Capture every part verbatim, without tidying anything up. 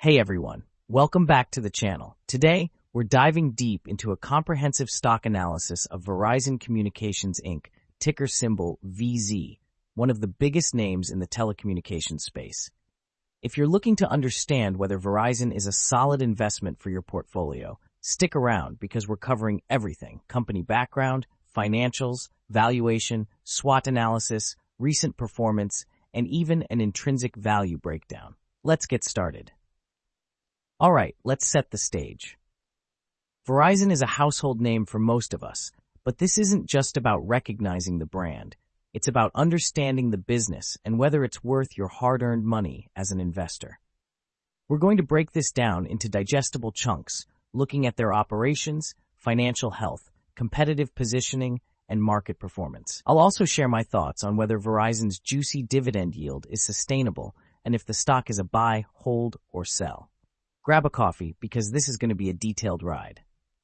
Hey everyone, welcome back to the channel. Today, we're diving deep into a comprehensive stock analysis of Verizon Communications Incorporated, ticker symbol V Z, one of the biggest names in the telecommunications space. If you're looking to understand whether Verizon is a solid investment for your portfolio, stick around because we're covering everything: company background, financials, valuation, SWOT analysis, recent performance, and even an intrinsic value breakdown. Let's get started. All right, let's set the stage. Verizon is a household name for most of us, but this isn't just about recognizing the brand. It's about understanding the business and whether it's worth your hard-earned money as an investor. We're going to break this down into digestible chunks, looking at their operations, financial health, competitive positioning, and market performance. I'll also share my thoughts on whether Verizon's juicy dividend yield is sustainable and if the stock is a buy, hold, or sell. Grab a coffee because this is going to be a detailed ride.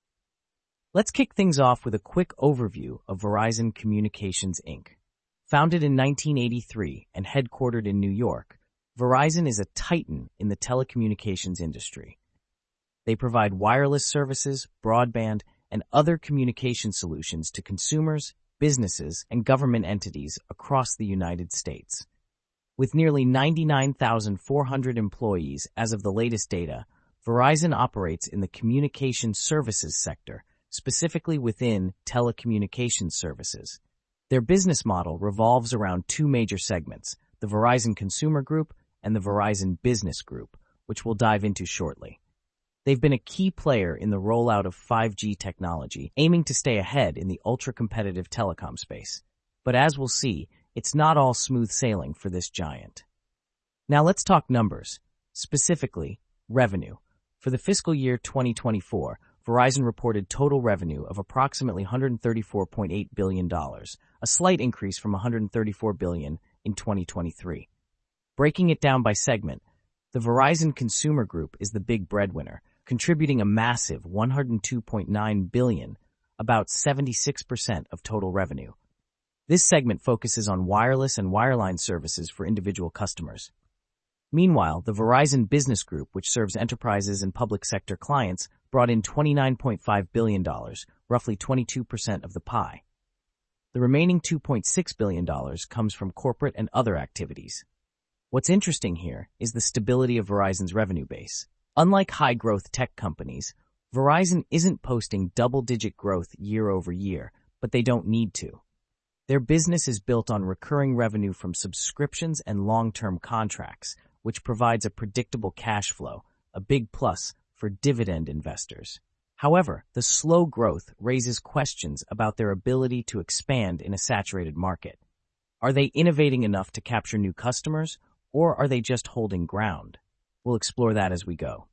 Let's kick things off with a quick overview of Verizon Communications Incorporated. Founded in nineteen eighty-three and headquartered in New York, Verizon is a titan in the telecommunications industry. They provide wireless services, broadband, and other communication solutions to consumers, businesses, and government entities across the United States. With nearly ninety-nine thousand four hundred employees as of the latest data, Verizon operates in the communication services sector, specifically within telecommunications services. Their business model revolves around two major segments, the Verizon Consumer Group and the Verizon Business Group, which we'll dive into shortly. They've been a key player in the rollout of five G technology, aiming to stay ahead in the ultra-competitive telecom space. But as we'll see, it's not all smooth sailing for this giant. Now let's talk numbers, specifically revenue. For the fiscal year twenty twenty-four, Verizon reported total revenue of approximately one hundred thirty-four point eight billion dollars, a slight increase from one hundred thirty-four billion dollars in twenty twenty-three. Breaking it down by segment, the Verizon Consumer Group is the big breadwinner, contributing a massive one hundred two point nine billion dollars, about seventy-six percent of total revenue. This segment focuses on wireless and wireline services for individual customers. Meanwhile, the Verizon Business Group, which serves enterprises and public sector clients, brought in twenty-nine point five billion dollars, roughly twenty-two percent of the pie. The remaining two point six billion dollars comes from corporate and other activities. What's interesting here is the stability of Verizon's revenue base. Unlike high-growth tech companies, Verizon isn't posting double-digit growth year over year, but they don't need to. Their business is built on recurring revenue from subscriptions and long-term contracts, which provides a predictable cash flow, a big plus for dividend investors. However, the slow growth raises questions about their ability to expand in a saturated market. Are they innovating enough to capture new customers, or are they just holding ground? We'll explore that as we go.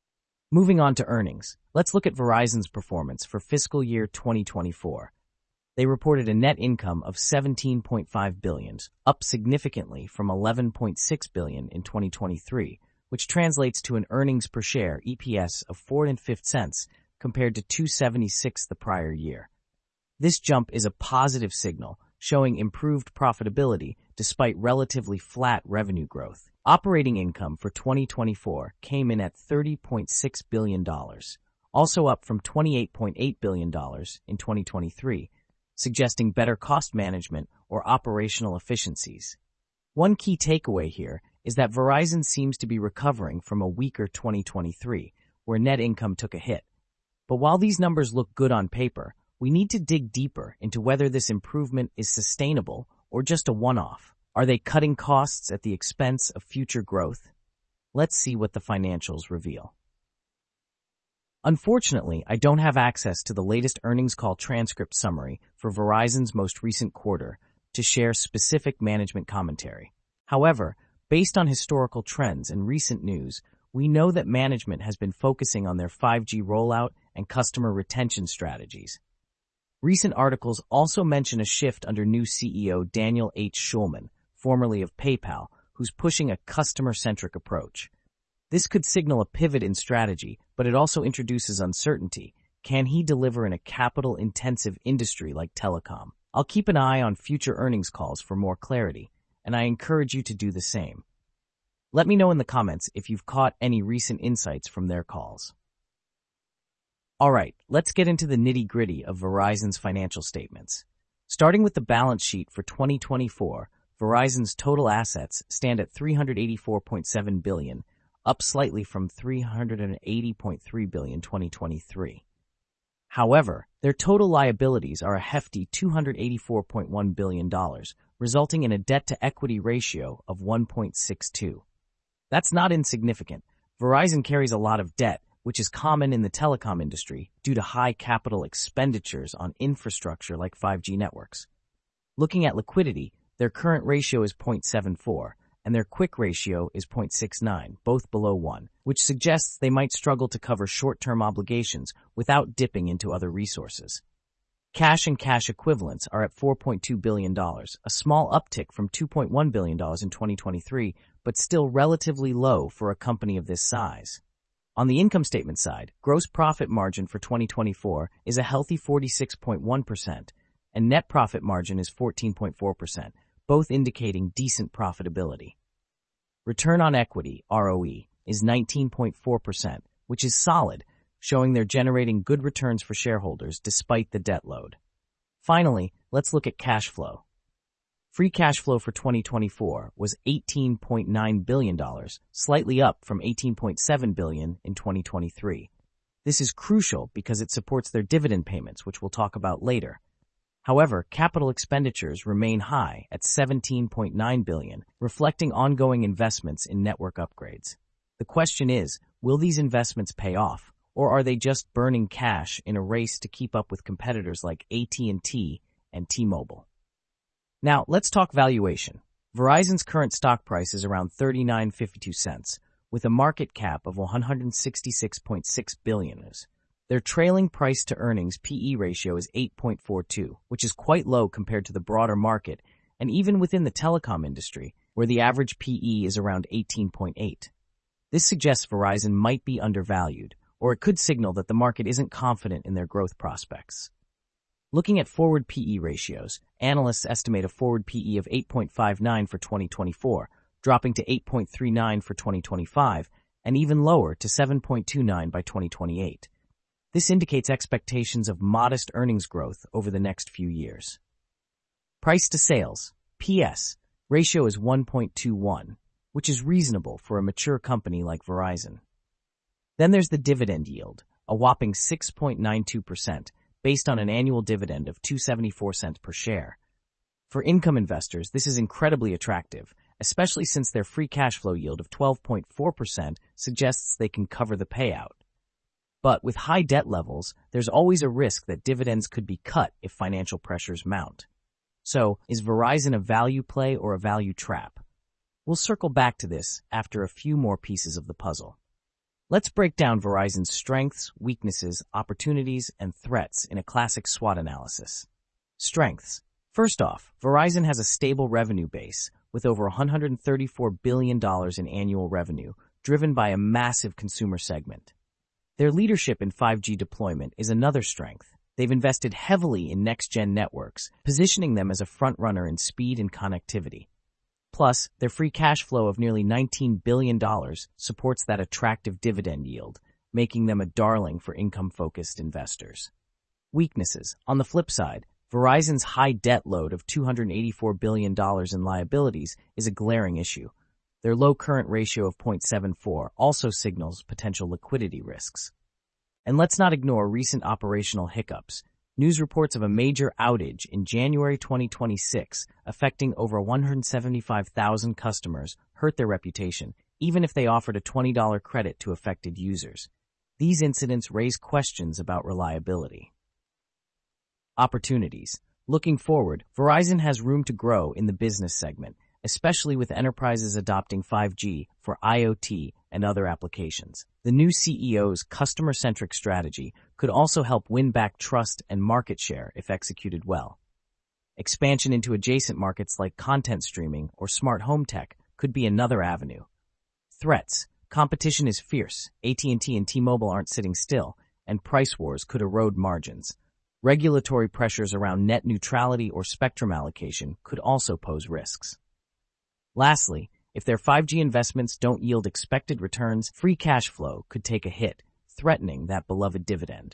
Moving on to earnings, let's look at Verizon's performance for fiscal year twenty twenty-four. They reported a net income of seventeen point five billion dollars, up significantly from eleven point six billion dollars in twenty twenty-three, which translates to an earnings per share E P S of four and a half cents compared to two seventy-six the prior year. This jump is a positive signal, showing improved profitability despite relatively flat revenue growth. Operating income for twenty twenty-four came in at thirty point six billion dollars, also up from twenty-eight point eight billion dollars in twenty twenty-three, suggesting better cost management or operational efficiencies. One key takeaway here is that Verizon seems to be recovering from a weaker twenty twenty-three, where net income took a hit. But while these numbers look good on paper, we need to dig deeper into whether this improvement is sustainable or just a one-off. Are they cutting costs at the expense of future growth? Let's see what the financials reveal. Unfortunately, I don't have access to the latest earnings call transcript summary for Verizon's most recent quarter to share specific management commentary. However, based on historical trends and recent news, we know that management has been focusing on their five G rollout and customer retention strategies. Recent articles also mention a shift under new C E O Daniel H. Schulman, formerly of PayPal, who's pushing a customer-centric approach. This could signal a pivot in strategy, but it also introduces uncertainty. Can he deliver in a capital-intensive industry like telecom? I'll keep an eye on future earnings calls for more clarity, and I encourage you to do the same. Let me know in the comments if you've caught any recent insights from their calls. Alright, let's get into the nitty-gritty of Verizon's financial statements. Starting with the balance sheet for twenty twenty-four, Verizon's total assets stand at three hundred eighty-four point seven billion dollars, up slightly from three hundred eighty point three billion dollars in twenty twenty-three. However, their total liabilities are a hefty two hundred eighty-four point one billion dollars, resulting in a debt-to-equity ratio of one point six two. That's not insignificant. Verizon carries a lot of debt, which is common in the telecom industry due to high capital expenditures on infrastructure like five G networks. Looking at liquidity, their current ratio is zero point seven four, and their quick ratio is zero point six nine, both below one, which suggests they might struggle to cover short-term obligations without dipping into other resources. Cash and cash equivalents are at four point two billion dollars, a small uptick from two point one billion dollars in twenty twenty-three, but still relatively low for a company of this size. On the income statement side, gross profit margin for twenty twenty-four is a healthy forty-six point one percent, and net profit margin is fourteen point four percent, both indicating decent profitability. Return on equity, R O E, is nineteen point four percent, which is solid, showing they're generating good returns for shareholders despite the debt load. Finally, let's look at cash flow. Free cash flow for twenty twenty-four was eighteen point nine billion dollars, slightly up from eighteen point seven billion dollars in twenty twenty-three. This is crucial because it supports their dividend payments, which we'll talk about later. However, capital expenditures remain high at seventeen point nine billion dollars, reflecting ongoing investments in network upgrades. The question is, will these investments pay off, or are they just burning cash in a race to keep up with competitors like A T and T and T-Mobile? Now, let's talk valuation. Verizon's current stock price is around thirty-nine dollars and fifty-two cents, with a market cap of one hundred sixty-six point six billion dollars. Their trailing price-to-earnings P E ratio is eight point four two, which is quite low compared to the broader market, and even within the telecom industry, where the average P E is around eighteen point eight. This suggests Verizon might be undervalued, or it could signal that the market isn't confident in their growth prospects. Looking at forward P E ratios, analysts estimate a forward P E of eight point five nine for twenty twenty-four, dropping to eight point three nine for twenty twenty-five, and even lower to seven point two nine by twenty twenty-eight. This indicates expectations of modest earnings growth over the next few years. Price to sales, P S, ratio is one point two one, which is reasonable for a mature company like Verizon. Then there's the dividend yield, a whopping six point nine two percent, based on an annual dividend of two dollars and seventy-four cents per share. For income investors, this is incredibly attractive, especially since their free cash flow yield of twelve point four percent suggests they can cover the payout. But with high debt levels, there's always a risk that dividends could be cut if financial pressures mount. So, is Verizon a value play or a value trap? We'll circle back to this after a few more pieces of the puzzle. Let's break down Verizon's strengths, weaknesses, opportunities, and threats in a classic SWOT analysis. Strengths. First off, Verizon has a stable revenue base with over one hundred thirty-four billion dollars in annual revenue, driven by a massive consumer segment. Their leadership in five G deployment is another strength. They've invested heavily in next-gen networks, positioning them as a frontrunner in speed and connectivity. Plus, their free cash flow of nearly nineteen billion dollars supports that attractive dividend yield, making them a darling for income-focused investors. Weaknesses. On the flip side, Verizon's high debt load of two hundred eighty-four billion dollars in liabilities is a glaring issue. Their low current ratio of zero point seven four also signals potential liquidity risks. And let's not ignore recent operational hiccups. News reports of a major outage in January twenty twenty-six affecting over one hundred seventy-five thousand customers hurt their reputation, even if they offered a twenty dollars credit to affected users. These incidents raise questions about reliability. Opportunities. Looking forward, Verizon has room to grow in the business segment, especially with enterprises adopting five G for IoT and other applications. The new C E O's customer-centric strategy could also help win back trust and market share if executed well. Expansion into adjacent markets like content streaming or smart home tech could be another avenue. Threats. Competition is fierce. A T and T and T-Mobile aren't sitting still, and price wars could erode margins. Regulatory pressures around net neutrality or spectrum allocation could also pose risks. Lastly, If their five G investments don't yield expected returns, free cash flow could take a hit, threatening that beloved dividend.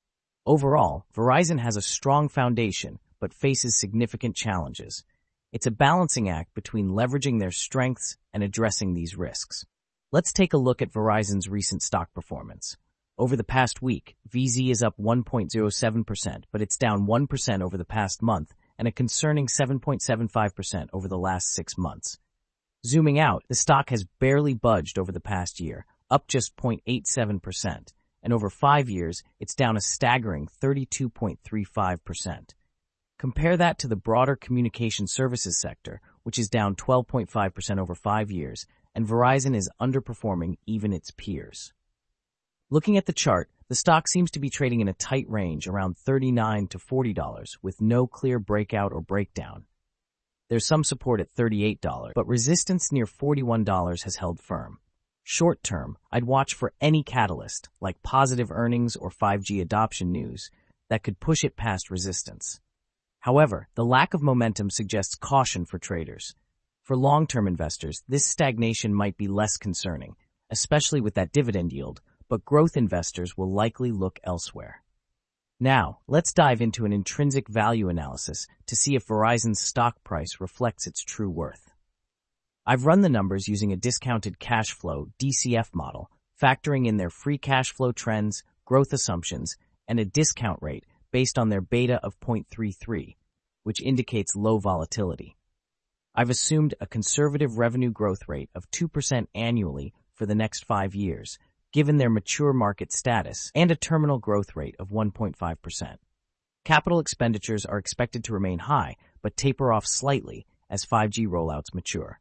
Overall, Verizon has a strong foundation, but faces significant challenges. It's a balancing act between leveraging their strengths and addressing these risks. Let's take a look at Verizon's recent stock performance. Over the past week, V Z is up one point zero seven percent, but it's down one percent over the past month and a concerning seven point seven five percent over the last six months. Zooming out, the stock has barely budged over the past year, up just zero point eight seven percent, and over five years, it's down a staggering thirty-two point three five percent. Compare that to the broader communication services sector, which is down twelve point five percent over five years, and Verizon is underperforming even its peers. Looking at the chart, the stock seems to be trading in a tight range around thirty-nine to forty dollars with no clear breakout or breakdown. There's some support at thirty-eight dollars, but resistance near forty-one dollars has held firm. Short term, I'd watch for any catalyst, like positive earnings or five G adoption news, that could push it past resistance. However, the lack of momentum suggests caution for traders. For long-term investors, this stagnation might be less concerning, especially with that dividend yield, but growth investors will likely look elsewhere. Now, let's dive into an intrinsic value analysis to see if Verizon's stock price reflects its true worth. I've run the numbers using a discounted cash flow D C F model, factoring in their free cash flow trends, growth assumptions, and a discount rate based on their beta of zero point three three, which indicates low volatility. I've assumed a conservative revenue growth rate of two percent annually for the next five years, given their mature market status, and a terminal growth rate of one point five percent. Capital expenditures are expected to remain high, but taper off slightly as five G rollouts mature.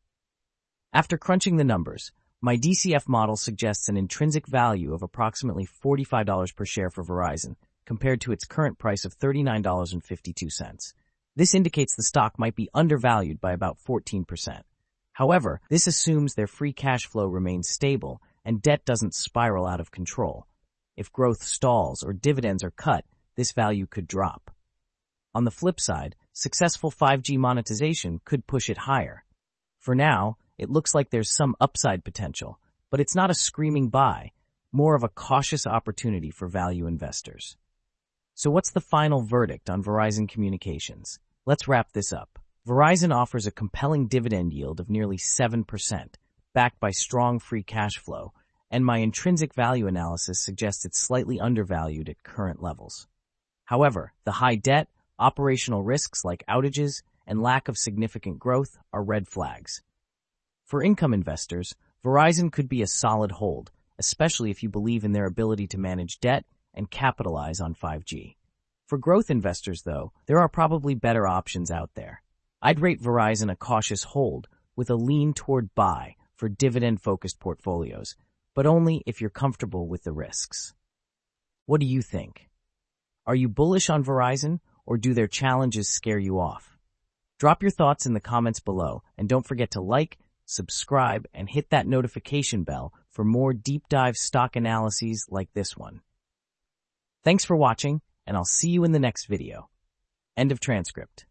After crunching the numbers, my D C F model suggests an intrinsic value of approximately forty-five dollars per share for Verizon, compared to its current price of thirty-nine dollars and fifty-two cents. This indicates the stock might be undervalued by about fourteen percent. However, this assumes their free cash flow remains stable and debt doesn't spiral out of control. If growth stalls or dividends are cut, this value could drop. On the flip side, successful five G monetization could push it higher. For now, it looks like there's some upside potential, but it's not a screaming buy, more of a cautious opportunity for value investors. So what's the final verdict on Verizon Communications? Let's wrap this up. Verizon offers a compelling dividend yield of nearly seven percent, backed by strong free cash flow, and my intrinsic value analysis suggests it's slightly undervalued at current levels. However, the high debt, operational risks like outages, and lack of significant growth are red flags. For income investors, Verizon could be a solid hold, especially if you believe in their ability to manage debt and capitalize on five G. For growth investors, though, there are probably better options out there. I'd rate Verizon a cautious hold with a lean toward buy for dividend-focused portfolios, but only if you're comfortable with the risks. What do you think? Are you bullish on Verizon, or do their challenges scare you off? Drop your thoughts in the comments below, and don't forget to like, subscribe, and hit that notification bell for more deep dive stock analyses like this one. Thanks for watching, and I'll see you in the next video. End of transcript.